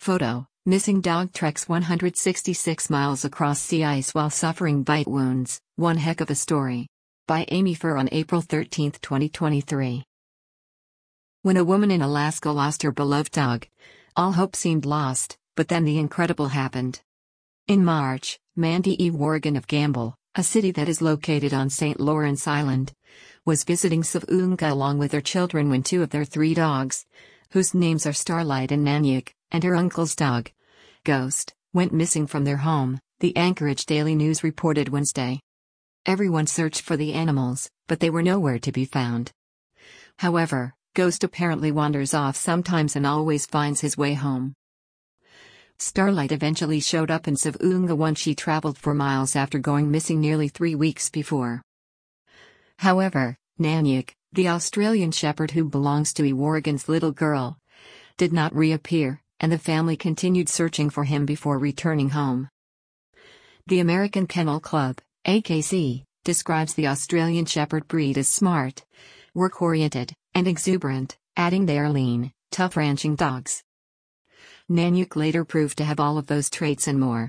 Photo: Missing dog treks 166 miles across sea ice while suffering bite wounds. One heck of a story. By Amy Furr on April 13, 2023. When a woman in Alaska lost her beloved dog, all hope seemed lost, but then the incredible happened. In March, Mandy E. Worrigan of Gamble, a city that is located on St. Lawrence Island, was visiting Savunga along with her children when two of their three dogs, whose names are Starlight and Nanyuk, and her uncle's dog, Ghost, went missing from their home, the Anchorage Daily News reported Wednesday. Everyone searched for the animals, but they were nowhere to be found. However, Ghost apparently wanders off sometimes and always finds his way home. Starlight eventually showed up in Savunga once she traveled for miles after going missing nearly 3 weeks before. However, Nanyuk, the Australian shepherd who belongs to E. Worrigan's little girl, did not reappear, and the family continued searching for him before returning home. The American Kennel Club, AKC, describes the Australian Shepherd breed as smart, work-oriented, and exuberant, adding they are lean, tough ranching dogs. Nanyuk later proved to have all of those traits and more.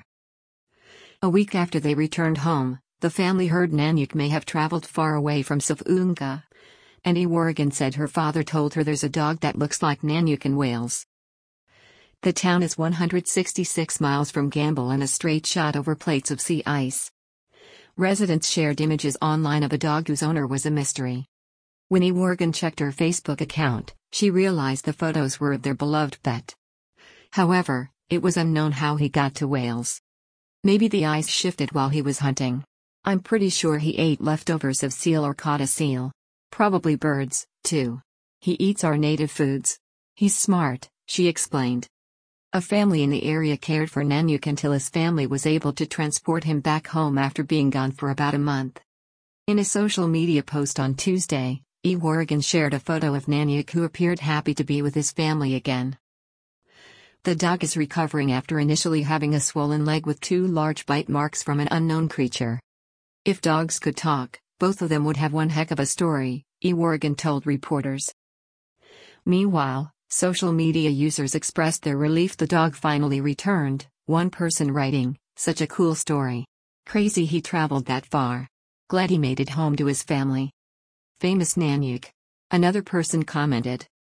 A week after they returned home, the family heard Nanyuk may have traveled far away from Savunga, and E. Worrigan said her father told her there's a dog that looks like Nanyuk in Wales. The town is 166 miles from Gamble and a straight shot over plates of sea ice. Residents shared images online of a dog whose owner was a mystery. When E. Worrigan checked her Facebook account, she realized the photos were of their beloved pet. However, it was unknown how he got to Wales. Maybe the ice shifted while he was hunting. I'm pretty sure he ate leftovers of seal or caught a seal. Probably birds, too. He eats our native foods. He's smart, she explained. A family in the area cared for Nanyuk until his family was able to transport him back home after being gone for about a month. In a social media post on Tuesday, E. Worrigan shared a photo of Nanyuk who appeared happy to be with his family again. The dog is recovering after initially having a swollen leg with 2 large bite marks from an unknown creature. If dogs could talk, both of them would have one heck of a story, E. Worrigan told reporters. Meanwhile, social media users expressed their relief the dog finally returned, one person writing, "Such a cool story. Crazy he traveled that far. Glad he made it home to his family. Famous Nanyuk." Another person commented,